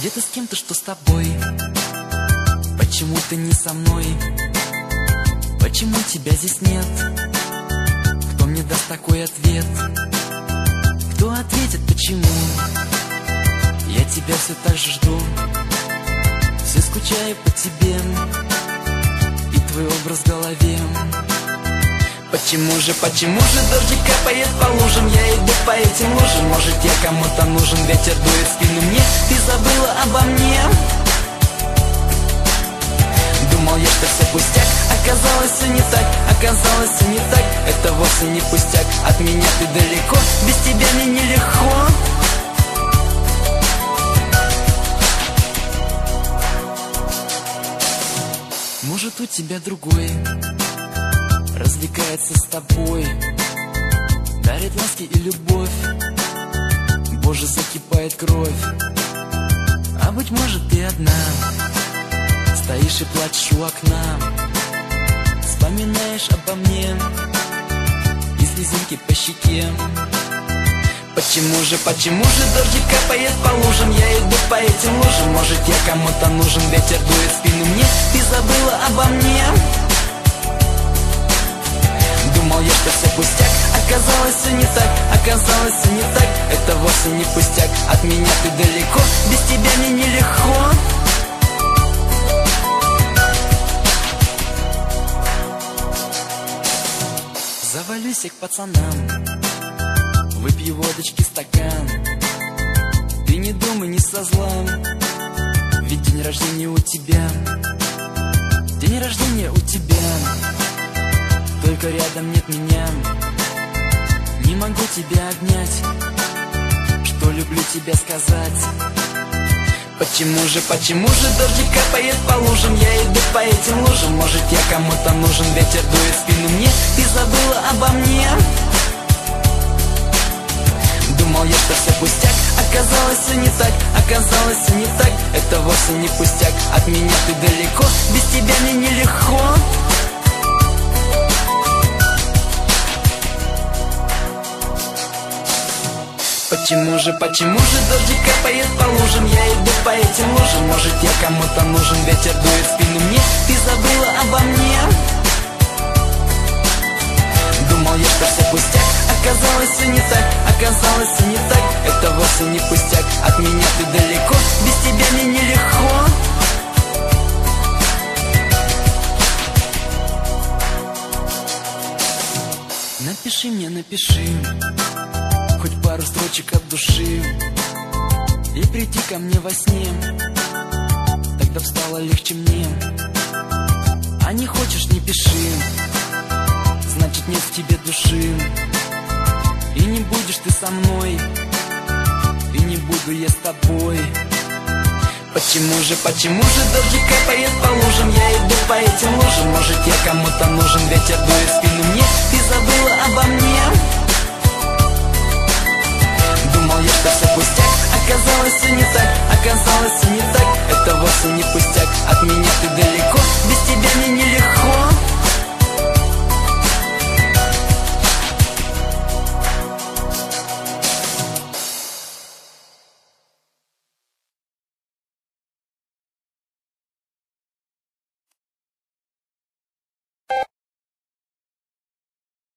Где-то с кем-то, что с тобой. Почему ты не со мной? Почему тебя здесь нет? Кто мне даст такой ответ? Кто ответит, почему? Я тебя все так же жду, все скучаю по тебе, и твой образ в голове. Почему же дождик капает по лужам? Я иду по этим лужам. Может, я кому-то нужен, ветер дует в спину мне. Ты забыла обо мне. Думал я, что все пустяк, оказалось все не так, оказалось все не так. Это вовсе не пустяк, от меня ты далеко, без тебя мне нелегко. Может, у тебя другой развлекается с тобой, дарит ласки и любовь. Боже, закипает кровь. А быть может, ты одна стоишь и плачешь у окна, вспоминаешь обо мне, и слезинки по щеке. Почему же дождик капает по лужам? Я иду по этим лужам. Может, я кому-то нужен, ветер дует в спину мне. Ты забыла обо мне. Думал я, что все пустяк, оказалось все не так, оказалось все не так. Это вовсе не пустяк, от меня ты далеко, без тебя мне нелегко. Завалюсь к пацанам, выпью водочки стакан. Ты не думай, не со зла, ведь день рождения у тебя, день рождения у тебя. Только рядом нет меня, не могу тебя обнять, что люблю тебя сказать. Почему же дождик капает по лужам? Я иду по этим лужам. Может, я кому-то нужен, ветер дует в спину мне. Ты забыла обо мне. Думал я, что все пустяк, оказалось все не так, оказалось все не так. Это вовсе не пустяк, от меня ты далеко, без тебя мне нелегко. Почему же дождик капает по лужам? Я иду по этим лужам. Может, я кому-то нужен, ветер дует в спину мне. Ты забыла обо мне. Думал я, что все пустяк, оказалось все не так, оказалось все не так. Это вовсе не пустяк, от меня ты далеко, без тебя мне нелегко. Напиши мне, напиши хоть пару строчек от души, и приди ко мне во сне, тогда б стало легче мне. А не хочешь, не пиши, значит нет в тебе души. И не будешь ты со мной, и не буду я с тобой. Почему же дождик капает по лужам? Я иду по этим лужам. Может, я кому-то нужен, ветер дует в спину мне. Ты забыла обо мне. Думал я, что все пустяк, оказалось все не так, оказалось все не так.